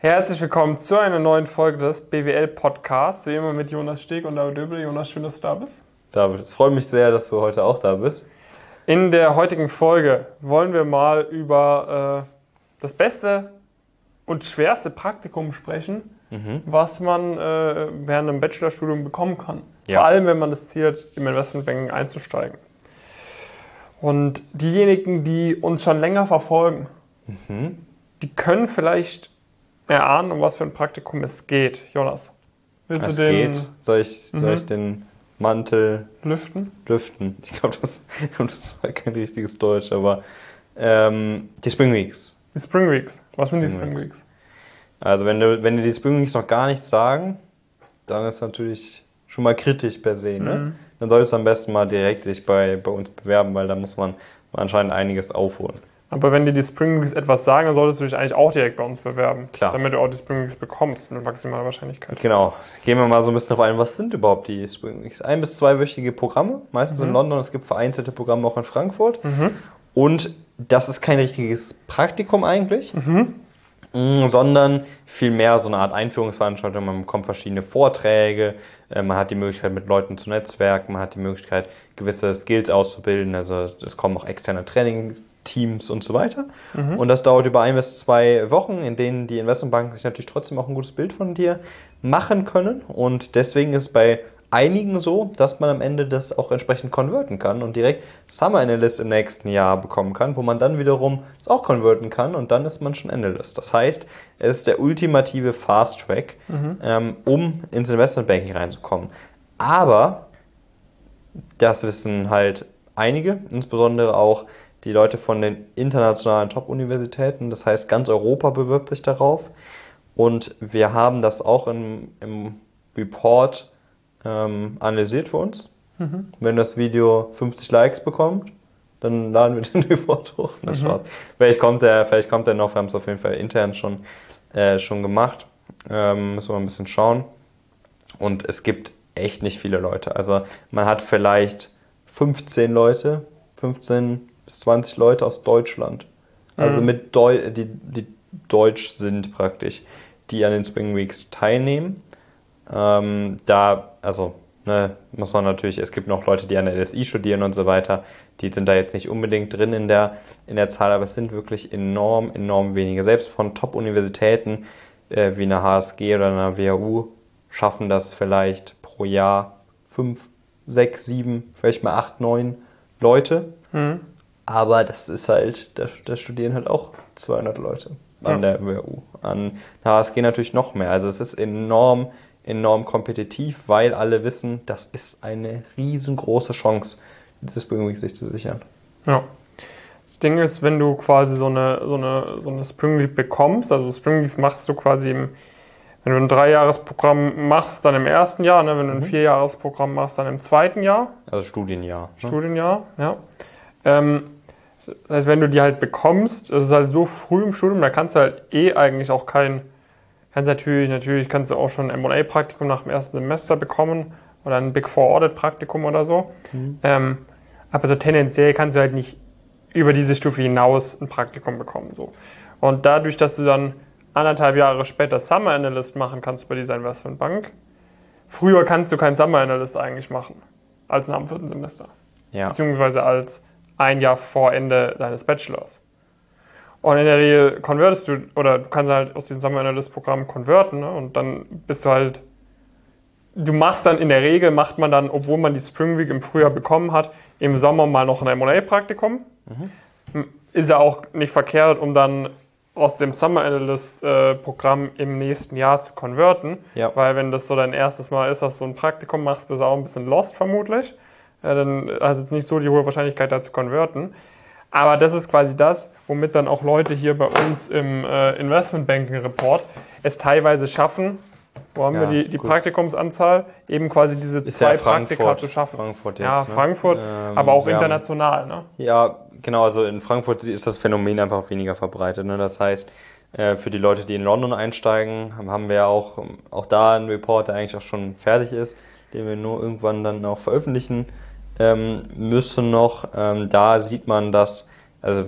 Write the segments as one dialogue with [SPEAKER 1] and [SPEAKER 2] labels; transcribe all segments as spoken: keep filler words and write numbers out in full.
[SPEAKER 1] Herzlich willkommen zu einer neuen Folge des B W L-Podcasts. Wie immer mit Jonas Steg und David Döbel. Jonas, schön, dass du da bist.
[SPEAKER 2] David, es freut mich sehr, dass du heute auch da bist.
[SPEAKER 1] In der heutigen Folge wollen wir mal über äh, das beste und schwerste Praktikum sprechen, mhm. was man äh, während einem Bachelorstudium bekommen kann. Ja. Vor allem, wenn man das Ziel hat, im Investmentbanking einzusteigen. Und diejenigen, die uns schon länger verfolgen, mhm. die können vielleicht erahnen, um was für ein Praktikum es geht. Jonas, willst
[SPEAKER 2] es
[SPEAKER 1] du den...
[SPEAKER 2] geht. Soll ich, soll mhm. ich den Mantel...
[SPEAKER 1] Lüften?
[SPEAKER 2] Lüften. Ich glaube, das, das war kein richtiges Deutsch, aber ähm, die Spring Weeks.
[SPEAKER 1] Die Spring Weeks. Was sind Spring die Spring Weeks? Weeks?
[SPEAKER 2] Also wenn, du, wenn dir die Spring Weeks noch gar nichts sagen, dann ist natürlich schon mal kritisch per se. Ne? Mhm. Dann solltest du am besten mal direkt sich bei, bei uns bewerben, weil da muss man anscheinend einiges aufholen.
[SPEAKER 1] Aber wenn dir die Spring Weeks etwas sagen, dann solltest du dich eigentlich auch direkt bei uns bewerben.
[SPEAKER 2] Klar.
[SPEAKER 1] Damit du auch die Spring Weeks bekommst, mit maximaler Wahrscheinlichkeit.
[SPEAKER 2] Genau. Gehen wir mal so ein bisschen drauf ein, was sind überhaupt die Spring Weeks? Ein- bis zweiwöchige Programme, meistens mhm. in London. Es gibt vereinzelte Programme auch in Frankfurt. Mhm. Und das ist kein richtiges Praktikum eigentlich, mhm. sondern vielmehr so eine Art Einführungsveranstaltung. Man bekommt verschiedene Vorträge, man hat die Möglichkeit, mit Leuten zu netzwerken, man hat die Möglichkeit, gewisse Skills auszubilden. Also es kommen auch externe Training Teams und so weiter. Mhm. Und das dauert über ein bis zwei Wochen, in denen die Investmentbanken sich natürlich trotzdem auch ein gutes Bild von dir machen können. Und deswegen ist es bei einigen so, dass man am Ende das auch entsprechend konverten kann und direkt Summer Analyst im nächsten Jahr bekommen kann, wo man dann wiederum das auch konverten kann und dann ist man schon Analyst. Das heißt, es ist der ultimative Fast Track, mhm. ähm, um ins Investmentbanking reinzukommen. Aber das wissen halt einige, insbesondere auch die Leute von den internationalen Top-Universitäten, das heißt ganz Europa bewirbt sich darauf und wir haben das auch im, im Report ähm, analysiert für uns. Mhm. Wenn das Video fünfzig Likes bekommt, dann laden wir den Report hoch. Na, mhm. Vielleicht kommt der, vielleicht kommt der noch, wir haben es auf jeden Fall intern schon, äh, schon gemacht. Ähm, müssen wir ein bisschen schauen. Und es gibt echt nicht viele Leute. Also man hat vielleicht fünfzehn Leute, fünfzehn bis zwanzig Leute aus Deutschland, also mhm. mit Deu- die, die deutsch sind praktisch, die an den Spring Weeks teilnehmen. Ähm, da, also, ne, muss man natürlich, es gibt noch Leute, die an der L S I studieren und so weiter, die sind da jetzt nicht unbedingt drin in der, in der Zahl, aber es sind wirklich enorm, enorm wenige. Selbst von Top-Universitäten äh, wie einer H S G oder einer W H U schaffen das vielleicht pro Jahr fünf, sechs, sieben, vielleicht mal acht, neun Leute. Mhm. Aber das ist halt, da, da studieren halt auch zweihundert Leute an ja. der W H U. An der H S G natürlich noch mehr. Also es ist enorm, enorm kompetitiv, weil alle wissen, das ist eine riesengroße Chance, dieses Spring Week sich zu sichern.
[SPEAKER 1] Ja. Das Ding ist, wenn du quasi so eine, so eine, so eine Spring Week bekommst, also Spring Weeks machst du quasi im, wenn du ein Dreijahresprogramm machst, dann im ersten Jahr, ne? Wenn du ein mhm. Vierjahresprogramm machst, dann im zweiten Jahr.
[SPEAKER 2] Also Studienjahr.
[SPEAKER 1] Ne? Studienjahr, ja. Ähm, das heißt, wenn du die halt bekommst, das ist halt so früh im Studium, da kannst du halt eh eigentlich auch kein, kannst natürlich, natürlich kannst du auch schon ein M und A-Praktikum nach dem ersten Semester bekommen oder ein Big Four Audit-Praktikum oder so. Mhm. Ähm, aber so tendenziell kannst du halt nicht über diese Stufe hinaus ein Praktikum bekommen. So. Und dadurch, dass du dann anderthalb Jahre später Summer Analyst machen kannst bei dieser Investmentbank, früher kannst du keinen Summer Analyst eigentlich machen, als nach dem vierten Semester. Ja. Beziehungsweise als ein Jahr vor Ende deines Bachelors. Und in der Regel konvertest du, oder du kannst halt aus diesem Summer Analyst Programm konverten, ne? Und dann bist du halt, du machst dann in der Regel, macht man dann, obwohl man die Spring Week im Frühjahr bekommen hat, im Sommer mal noch ein M und A-Praktikum. Mhm. Ist ja auch nicht verkehrt, um dann aus dem Summer Analyst äh, Programm im nächsten Jahr zu konverten. Ja. Weil wenn das so dein erstes Mal ist, dass du ein Praktikum machst, bist du auch ein bisschen lost vermutlich. Ja, dann hast du jetzt nicht so die hohe Wahrscheinlichkeit, da zu konverten. Aber das ist quasi das, womit dann auch Leute hier bei uns im äh, Investmentbanking Report es teilweise schaffen, wo haben ja, wir die, die Praktikumsanzahl, eben quasi diese ist zwei ja Praktika zu schaffen.
[SPEAKER 2] Frankfurt jetzt,
[SPEAKER 1] ja, Frankfurt, ne? ähm, aber auch international. Ne?
[SPEAKER 2] Ja, genau, also in Frankfurt ist das Phänomen einfach weniger verbreitet. Ne? Das heißt, äh, für die Leute, die in London einsteigen, haben wir auch, auch da einen Report, der eigentlich auch schon fertig ist, den wir nur irgendwann dann auch veröffentlichen müssen noch. Ähm, da sieht man, dass, also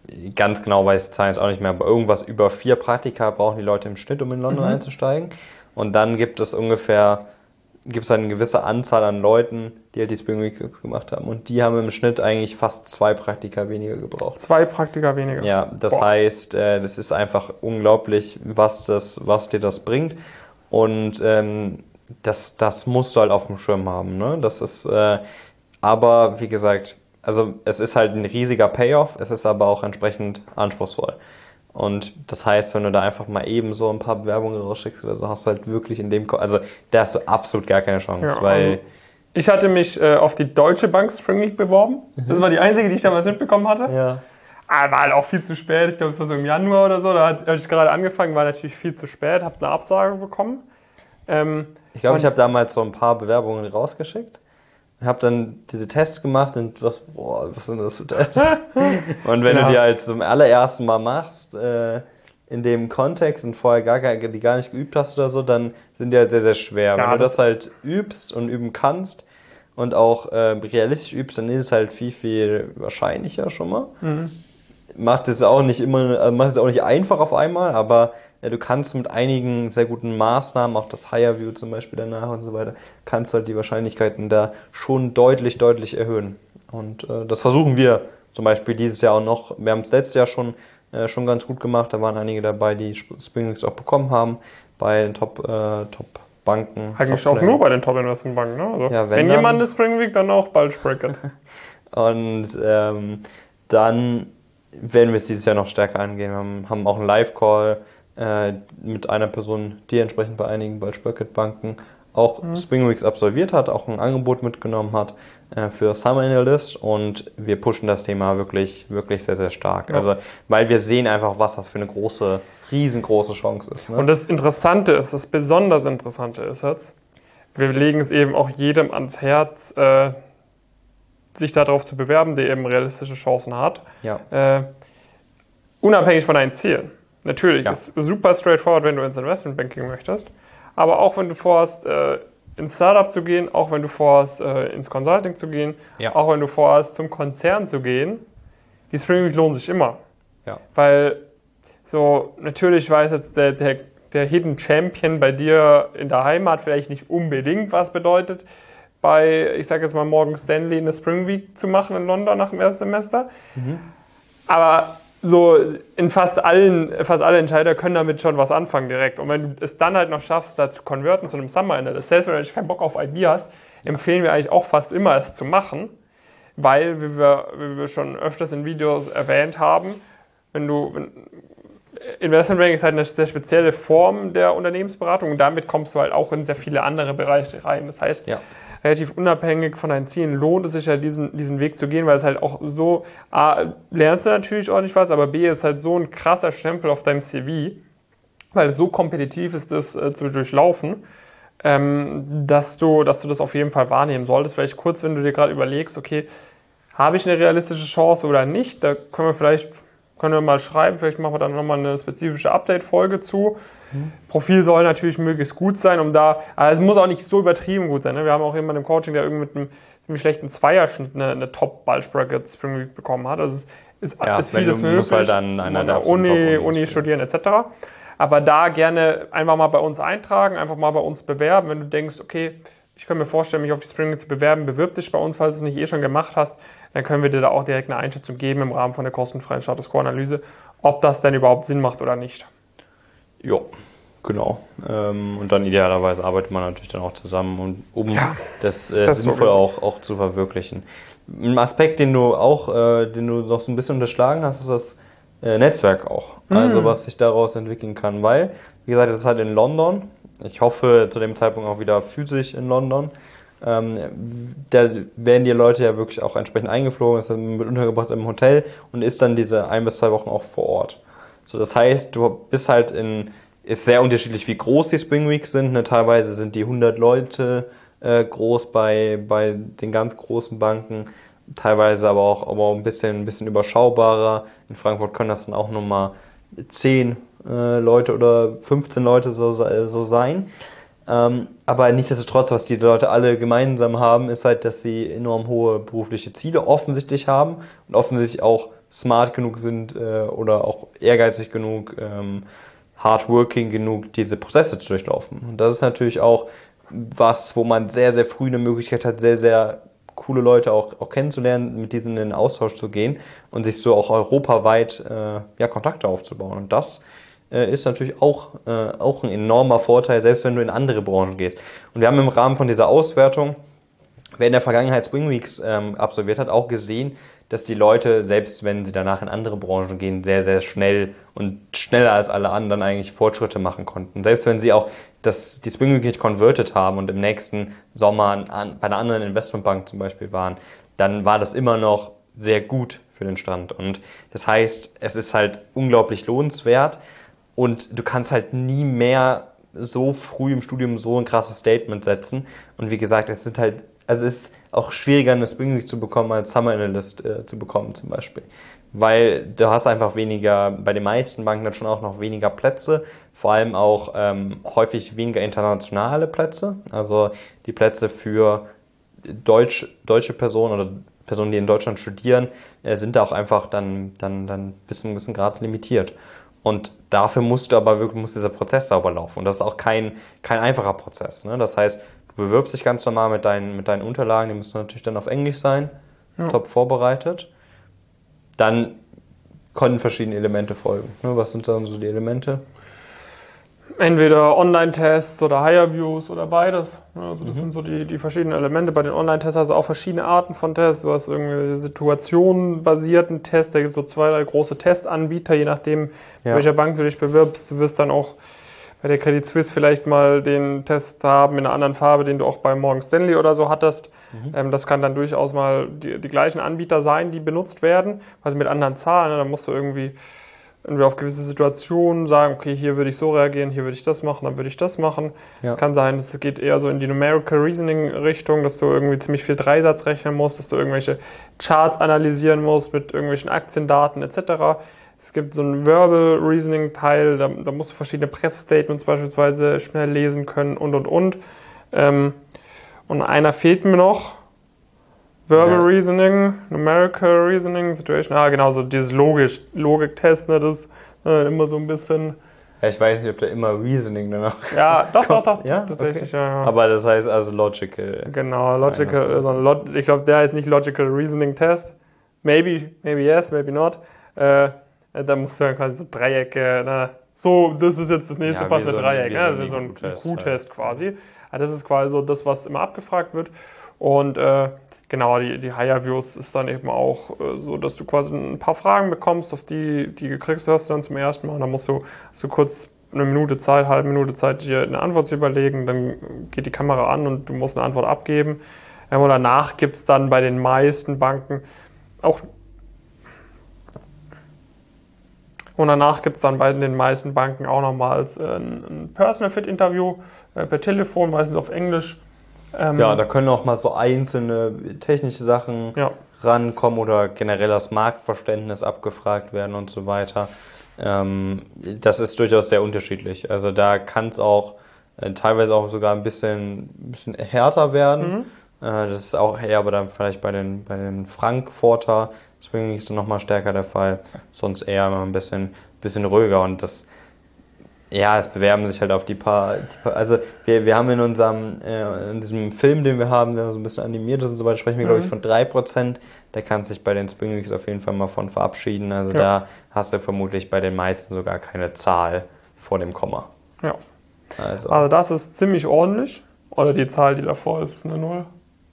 [SPEAKER 2] ganz genau weiß ich die Zahlen jetzt auch nicht mehr, aber irgendwas über vier Praktika brauchen die Leute im Schnitt, um in London mhm. einzusteigen. Und dann gibt es ungefähr, gibt es eine gewisse Anzahl an Leuten, die halt die Spring Weeks gemacht haben. Und die haben im Schnitt eigentlich fast zwei Praktika weniger gebraucht.
[SPEAKER 1] Zwei Praktika weniger?
[SPEAKER 2] Ja, das Boah. heißt, äh, das ist einfach unglaublich, was, das, was dir das bringt. Und ähm, das, das musst du halt auf dem Schirm haben. Ne? Das ist, äh, aber wie gesagt, also es ist halt ein riesiger Payoff, es ist aber auch entsprechend anspruchsvoll. Und das heißt, wenn du da einfach mal eben so ein paar Bewerbungen rausschickst oder so, hast du halt wirklich in dem, also da hast du absolut gar keine Chance,
[SPEAKER 1] ja,
[SPEAKER 2] weil...
[SPEAKER 1] Also ich hatte mich äh, auf die Deutsche Bank Spring Week beworben. Mhm. Das war die einzige, die ich damals mitbekommen hatte.
[SPEAKER 2] Ja.
[SPEAKER 1] Aber war halt auch viel zu spät, ich glaube, es war so im Januar oder so, da habe ich gerade angefangen, war natürlich viel zu spät, habe eine Absage bekommen. Ähm,
[SPEAKER 2] ich glaube, ich habe damals so ein paar Bewerbungen rausgeschickt. Habe dann diese Tests gemacht und was, boah, was sind das für Tests? Und wenn ja. du die halt zum allerersten Mal machst, äh, in dem Kontext und vorher gar, gar, die gar nicht geübt hast oder so, dann sind die halt sehr, sehr schwer. Ja, wenn du das, das halt übst und üben kannst und auch äh, realistisch übst, dann ist es halt viel, viel wahrscheinlicher schon mal. Mhm. Macht es auch nicht immer, also macht es auch nicht einfach auf einmal, aber ja, du kannst mit einigen sehr guten Maßnahmen, auch das Higher View zum Beispiel danach und so weiter, kannst halt die Wahrscheinlichkeiten da schon deutlich, deutlich erhöhen. Und äh, das versuchen wir zum Beispiel dieses Jahr auch noch. Wir haben es letztes Jahr schon, äh, schon ganz gut gemacht. Da waren einige dabei, die Spring Weeks auch bekommen haben bei den Top, äh, Top Banken.
[SPEAKER 1] Eigentlich Top auch nur bei den Top Investmentbanken. Ne? Also ja, wenn wenn dann, jemand eine Spring Week, dann auch bald Bracket.
[SPEAKER 2] Und ähm, dann werden wir es dieses Jahr noch stärker angehen. Wir haben, haben auch einen Live-Call äh, mit einer Person, die entsprechend bei einigen Bulge-Bracket-Banken auch mhm. Spring Weeks absolviert hat, auch ein Angebot mitgenommen hat äh, für Summer Analyst, und wir pushen das Thema wirklich, wirklich sehr, sehr stark. Ja. Also, weil wir sehen einfach, was das für eine große, riesengroße Chance ist. Ne?
[SPEAKER 1] Und das Interessante ist, das besonders Interessante ist jetzt, wir legen es eben auch jedem ans Herz, äh, sich darauf zu bewerben, der eben realistische Chancen hat.
[SPEAKER 2] Ja.
[SPEAKER 1] Äh, unabhängig von deinen Zielen. Natürlich,
[SPEAKER 2] ja.
[SPEAKER 1] ist super straightforward, wenn du ins Investmentbanking möchtest. Aber auch wenn du vorhast, äh, ins Startup zu gehen, auch wenn du vorhast, äh, ins Consulting zu gehen,
[SPEAKER 2] ja.
[SPEAKER 1] auch wenn du vorhast, zum Konzern zu gehen, die Spring Week lohnt sich immer.
[SPEAKER 2] Ja.
[SPEAKER 1] Weil so, natürlich weiß jetzt der, der, der Hidden Champion bei dir in der Heimat vielleicht nicht unbedingt, was bedeutet, bei, ich sage jetzt mal, Morgan Stanley eine Spring Week zu machen in London nach dem ersten Semester. Mhm. Aber so in fast allen, fast alle Entscheider können damit schon was anfangen direkt. Und wenn du es dann halt noch schaffst, da zu konverten zu einem Summer Analyst, selbst wenn du eigentlich keinen Bock auf I B hast, empfehlen wir eigentlich auch fast immer, es zu machen. Weil, wie wir, wie wir schon öfters in Videos erwähnt haben, wenn du, wenn, Investmentbanking ist halt eine sehr spezielle Form der Unternehmensberatung und damit kommst du halt auch in sehr viele andere Bereiche rein. Das heißt,
[SPEAKER 2] ja.
[SPEAKER 1] relativ unabhängig von deinen Zielen lohnt es sich ja, diesen, diesen Weg zu gehen, weil es halt auch so, A, lernst du natürlich ordentlich was, aber B, ist halt so ein krasser Stempel auf deinem C V, weil es so kompetitiv ist, das äh, zu durchlaufen, ähm, dass du, dass du das auf jeden Fall wahrnehmen solltest. Vielleicht kurz, wenn du dir gerade überlegst, okay, habe ich eine realistische Chance oder nicht, da können wir vielleicht können wir mal schreiben, vielleicht machen wir dann nochmal eine spezifische Update-Folge zu. Mhm. Profil soll natürlich möglichst gut sein, um da, also es muss auch nicht so übertrieben gut sein. Ne? Wir haben auch jemanden im Coaching, der irgendwie mit einem ziemlich schlechten Zweierschnitt eine, eine Top-Bulge-Bracket Spring Week bekommen hat. Also es ist,
[SPEAKER 2] ja,
[SPEAKER 1] ist vieles
[SPEAKER 2] du,
[SPEAKER 1] möglich.
[SPEAKER 2] Halt dann einer
[SPEAKER 1] an der Uni, Uni studieren et cetera. Aber da gerne einfach mal bei uns eintragen, einfach mal bei uns bewerben. Wenn du denkst, okay, ich kann mir vorstellen, mich auf die Spring Week zu bewerben, bewirb dich bei uns, falls du es nicht eh schon gemacht hast, dann können wir dir da auch direkt eine Einschätzung geben im Rahmen von der kostenfreien Status Quo-Analyse, ob das denn überhaupt Sinn macht oder nicht.
[SPEAKER 2] Ja, genau. Und dann idealerweise arbeitet man natürlich dann auch zusammen, um
[SPEAKER 1] ja,
[SPEAKER 2] das, äh, das sinnvoll auch, auch zu verwirklichen. Ein Aspekt, den du auch, äh, den du noch so ein bisschen unterschlagen hast, ist das äh, Netzwerk auch. Mhm. Also was sich daraus entwickeln kann, weil, wie gesagt, das ist halt in London. Ich hoffe zu dem Zeitpunkt auch wieder physisch in London. Ähm, da werden die Leute ja wirklich auch entsprechend eingeflogen, ist dann mit untergebracht im Hotel und ist dann diese ein bis zwei Wochen auch vor Ort. So, das heißt, du bist halt in, ist sehr unterschiedlich, wie groß die Spring Weeks sind. Ne? Teilweise sind die hundert Leute äh, groß bei, bei den ganz großen Banken, teilweise aber auch, aber auch ein bisschen, ein bisschen überschaubarer. In Frankfurt können das dann auch nochmal zehn äh, Leute oder fünfzehn Leute so, so sein. Ähm, aber nichtsdestotrotz, was die Leute alle gemeinsam haben, ist halt, dass sie enorm hohe berufliche Ziele offensichtlich haben und offensichtlich auch smart genug sind äh, oder auch ehrgeizig genug, ähm, hardworking genug, diese Prozesse zu durchlaufen. Und das ist natürlich auch was, wo man sehr, sehr früh eine Möglichkeit hat, sehr, sehr coole Leute auch, auch kennenzulernen, mit diesen in den Austausch zu gehen und sich so auch europaweit äh, ja, Kontakte aufzubauen. Und das äh, ist natürlich auch, äh, auch ein enormer Vorteil, selbst wenn du in andere Branchen gehst. Und wir haben im Rahmen von dieser Auswertung, wer in der Vergangenheit Spring Weeks ähm, absolviert hat, auch gesehen, dass die Leute, selbst wenn sie danach in andere Branchen gehen, sehr, sehr schnell und schneller als alle anderen eigentlich Fortschritte machen konnten. Selbst wenn sie auch das, die Spring Week nicht converted haben und im nächsten Sommer an, bei einer anderen Investmentbank zum Beispiel waren, dann war das immer noch sehr gut für den Stand. Und das heißt, es ist halt unglaublich lohnenswert und du kannst halt nie mehr so früh im Studium so ein krasses Statement setzen. Und wie gesagt, es sind halt, also es ist auch schwieriger, eine Spring Week zu bekommen, als Summer Analyst äh, zu bekommen zum Beispiel. Weil du hast einfach weniger, bei den meisten Banken dann schon auch noch weniger Plätze, vor allem auch ähm, häufig weniger internationale Plätze. Also die Plätze für Deutsch, deutsche Personen oder Personen, die in Deutschland studieren, äh, sind da auch einfach dann, dann, dann bis zu einem gewissen Grad limitiert. Und dafür musst du aber wirklich, muss dieser Prozess sauber laufen. Und das ist auch kein, kein einfacher Prozess. Ne? Das heißt, du bewirbst dich ganz normal mit deinen, mit deinen Unterlagen, die müssen natürlich dann auf Englisch sein, ja. Top vorbereitet. Dann können verschiedene Elemente folgen. Ne? Was sind dann so die Elemente?
[SPEAKER 1] Entweder Online-Tests oder Hire-Views oder beides. Also das mhm. sind so die, die verschiedenen Elemente. Bei den Online-Tests hast du auch verschiedene Arten von Tests. Du hast irgendwelche situationenbasierten Tests. Da gibt es so zwei, drei große Testanbieter, je nachdem, bei ja. welcher Bank du dich bewirbst. Du wirst dann auch bei der Credit Suisse vielleicht mal den Test haben in einer anderen Farbe, den du auch bei Morgan Stanley oder so hattest. Mhm. Ähm, das kann dann durchaus mal die, die gleichen Anbieter sein, die benutzt werden, quasi mit anderen Zahlen. Ne? Da musst du irgendwie entweder auf gewisse Situationen sagen, okay, hier würde ich so reagieren, hier würde ich das machen, dann würde ich das machen. Es ja. kann sein, es geht eher so in die Numerical Reasoning Richtung, dass du irgendwie ziemlich viel Dreisatz rechnen musst, dass du irgendwelche Charts analysieren musst mit irgendwelchen Aktiendaten et cetera. Es gibt so einen Verbal Reasoning Teil, da, da musst du verschiedene Pressstatements beispielsweise schnell lesen können und und und. Ähm, und einer fehlt mir noch. Verbal ja. Reasoning, Numerical Reasoning, Situation, ah genau, so dieses Logisch, Logik-Test, ne, das äh, immer so ein bisschen...
[SPEAKER 2] Ja, ich weiß nicht, ob da immer Reasoning danach
[SPEAKER 1] Ja, doch,
[SPEAKER 2] kommt.
[SPEAKER 1] doch, doch,
[SPEAKER 2] ja?
[SPEAKER 1] tatsächlich,
[SPEAKER 2] okay.
[SPEAKER 1] ja, ja.
[SPEAKER 2] Aber das heißt also Logical.
[SPEAKER 1] Genau, Logical, also Log, ich glaube, der heißt nicht Logical Reasoning Test. Maybe, maybe yes, maybe not. Äh, da musst du dann quasi so Dreiecke, na, so, das ist jetzt das nächste
[SPEAKER 2] ja,
[SPEAKER 1] passende
[SPEAKER 2] so
[SPEAKER 1] Dreieck,
[SPEAKER 2] ein,
[SPEAKER 1] ne?
[SPEAKER 2] so,
[SPEAKER 1] so ein Q-Test
[SPEAKER 2] halt.
[SPEAKER 1] quasi. Ja, das ist quasi so das, was immer abgefragt wird. Und äh, genau, die, die Hire-Views ist dann eben auch äh, so, dass du quasi ein paar Fragen bekommst, auf die, die du kriegst, hast du dann zum ersten Mal. Und dann musst du, hast du kurz eine Minute Zeit, halbe Minute Zeit, dir eine Antwort zu überlegen. Dann geht die Kamera an und du musst eine Antwort abgeben. Ähm, und danach gibt es dann bei den meisten Banken auch Und danach gibt es dann bei den meisten Banken auch nochmals äh, ein Personal Fit Interview äh, per Telefon, meistens auf Englisch.
[SPEAKER 2] Ähm, ja, da können auch mal so einzelne technische Sachen ja. rankommen oder generell das Marktverständnis abgefragt werden und so weiter. Ähm, das ist durchaus sehr unterschiedlich. Also da kann es auch äh, teilweise auch sogar ein bisschen, bisschen härter werden. Mhm. Äh, das ist auch eher aber dann vielleicht bei den, bei den Frankfurter Spring Weeks dann nochmal stärker der Fall. Sonst eher immer ein bisschen, bisschen ruhiger. Und das, ja, es bewerben sich halt auf die paar, die paar also wir, wir haben in unserem, äh, in diesem Film, den wir haben, der so ein bisschen animiert ist und so weiter, sprechen wir, mhm. glaube ich, von drei Prozent. Der kann sich bei den Spring Weeks auf jeden Fall mal von verabschieden. Also ja. da hast du vermutlich bei den meisten sogar keine Zahl vor dem Komma.
[SPEAKER 1] Ja. Also, also das ist ziemlich ordentlich. Oder die Zahl, die davor ist, ist eine Null.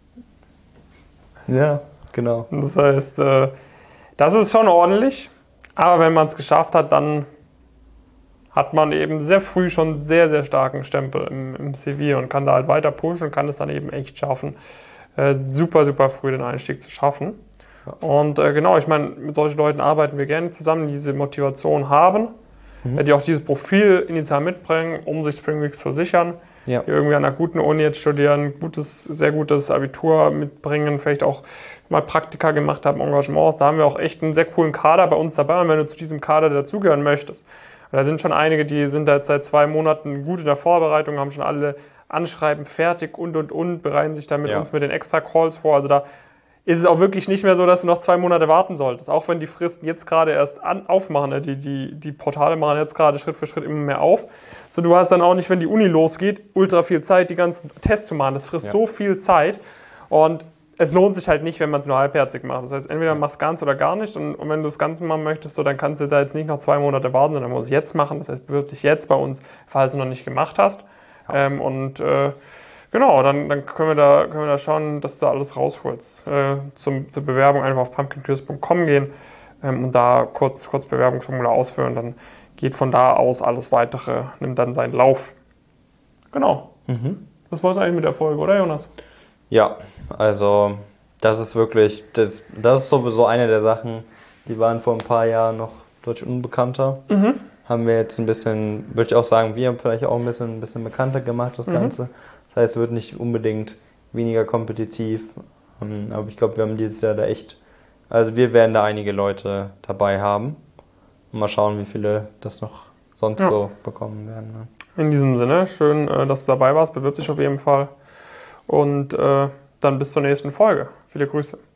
[SPEAKER 2] Ja, genau.
[SPEAKER 1] Das heißt, äh, das ist schon ordentlich. Aber wenn man es geschafft hat, dann hat man eben sehr früh schon sehr, sehr starken Stempel im, im C V und kann da halt weiter pushen und kann es dann eben echt schaffen, äh, super, super früh den Einstieg zu schaffen. Ja. Und äh, genau, ich meine, mit solchen Leuten arbeiten wir gerne zusammen, die diese Motivation haben, mhm. äh, die auch dieses Profil initial mitbringen, um sich Spring Weeks zu sichern, ja. die irgendwie an einer guten Uni jetzt studieren, gutes, sehr gutes Abitur mitbringen, vielleicht auch mal Praktika gemacht haben, Engagements. Da haben wir auch echt einen sehr coolen Kader bei uns dabei. Und wenn du zu diesem Kader dazugehören möchtest, da sind schon einige, die sind da jetzt seit zwei Monaten gut in der Vorbereitung, haben schon alle Anschreiben fertig und, und, und, bereiten sich dann mit ja. uns mit den Extra-Calls vor. Also da ist es auch wirklich nicht mehr so, dass du noch zwei Monate warten solltest. Auch wenn die Fristen jetzt gerade erst an, aufmachen, ne? die, die, die Portale machen jetzt gerade Schritt für Schritt immer mehr auf. So, du hast dann auch nicht, wenn die Uni losgeht, ultra viel Zeit, die ganzen Tests zu machen. Das frisst ja. so viel Zeit und es lohnt sich halt nicht, wenn man es nur halbherzig macht. Das heißt, entweder machst du ganz oder gar nicht und, und wenn du das Ganze machen möchtest, so, dann kannst du da jetzt nicht noch zwei Monate warten, sondern musst es jetzt machen. Das heißt, bewirb dich jetzt bei uns, falls du noch nicht gemacht hast. Ja. Ähm, und äh, genau, dann, dann können, wir da, können wir da schauen, dass du alles rausholst. Äh, zum, zur Bewerbung einfach auf pumpkin cures punkt com gehen ähm, und da kurz, kurz Bewerbungsformular ausfüllen. Dann geht von da aus alles Weitere, nimmt dann seinen Lauf. Genau. Mhm. Das war es eigentlich mit der Folge, oder Jonas?
[SPEAKER 2] Ja, also das ist wirklich, das, das ist sowieso eine der Sachen, die waren vor ein paar Jahren noch deutlich unbekannter. Mhm. Haben wir jetzt ein bisschen, würde ich auch sagen, wir haben vielleicht auch ein bisschen, ein bisschen bekannter gemacht, das mhm. Ganze. Das heißt, es wird nicht unbedingt weniger kompetitiv, aber ich glaube, wir haben dieses Jahr da echt, also wir werden da einige Leute dabei haben. Und mal schauen, wie viele das noch sonst ja. so bekommen werden. Ne?
[SPEAKER 1] In diesem Sinne, schön, dass du dabei warst, bewirb dich auf jeden Fall. Und äh, dann bis zur nächsten Folge. Viele Grüße.